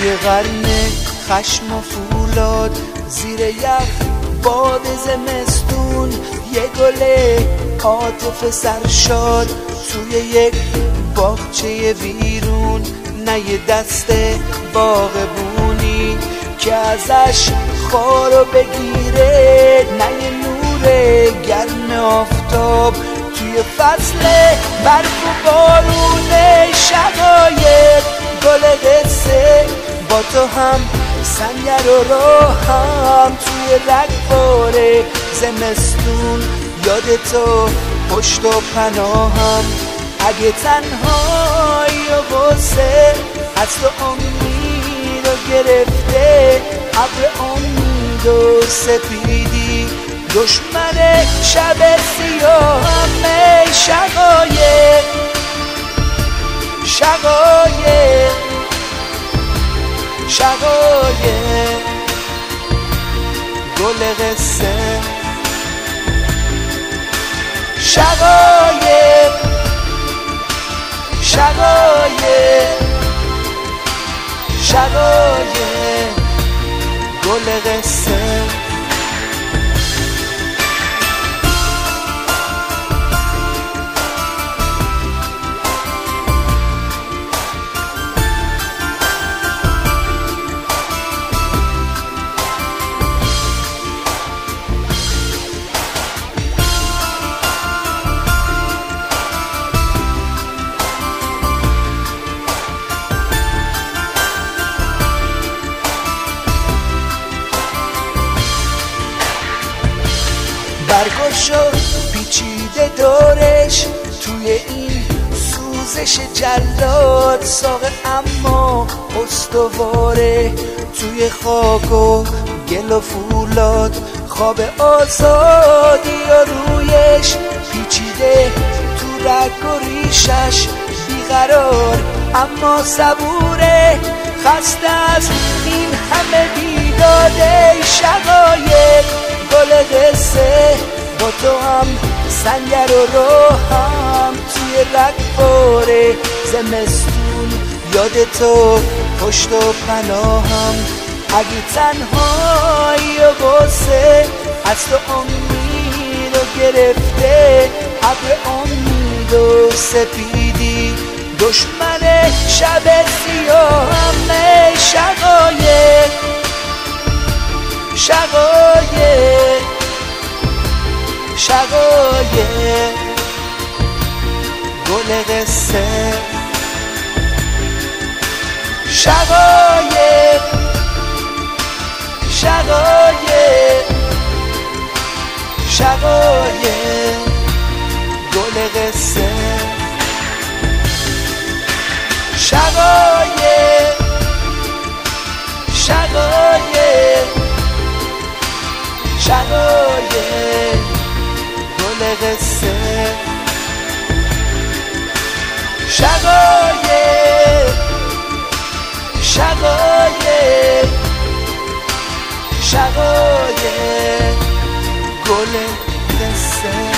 توی قرن خشم و فولاد، زیر یخ باد زمستون، یه گل عاطفه سرشاد توی یک باغچه ویرون. نه یه دست باغبونی که ازش خارو بگیره، نه یه نور گرم آفتاب توی فصل برف و بارون. شقایق گل قصه با تو هم سنگر و راهم توی رگبار زمستون، یاد تو پشت و پناهم. اگه تنهایی و غصه از تو امید و گرفته، ابر امید و سپیدی دشمن شب سیاهم. شقایق شقایق شقایق گل قصه. شقایق شقایق شقایق گل قصه. برگشو پیچیده دورش توی این سوزش جلاد، ساقه اما استواره توی خاک و گل و فولاد. خواب آزادی و رویش پیچیده تو رگ و ریشش، بیقرار اما صبوره، خسته از این همه بیداده. شقایق گل قصه با تو هم سنگر و راهم توی رگبار زمستون، یاد تو پشت و پناهم. اگه تنهایی و غصه از تو امید و گرفته، ابر امید و سپیدی دشمن شب سیاهم. شقایق شقایق شقایق گل قصه. شقایق شقایق شقایق گل قصه. شقایق شقایق شقایق گل قصه. شقایق شقایق شقایق گل قصه.